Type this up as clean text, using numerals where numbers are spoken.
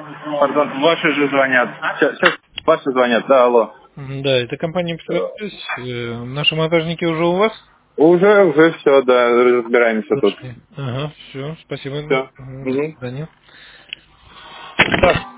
Пардон, ваши же звонят. Сейчас ваши звонят, да, алло. Да, это компания «Петросвязь». Наши монтажники уже у вас? Уже все, да, разбираемся тут. Ага, все, спасибо. Все. До свидания. Так,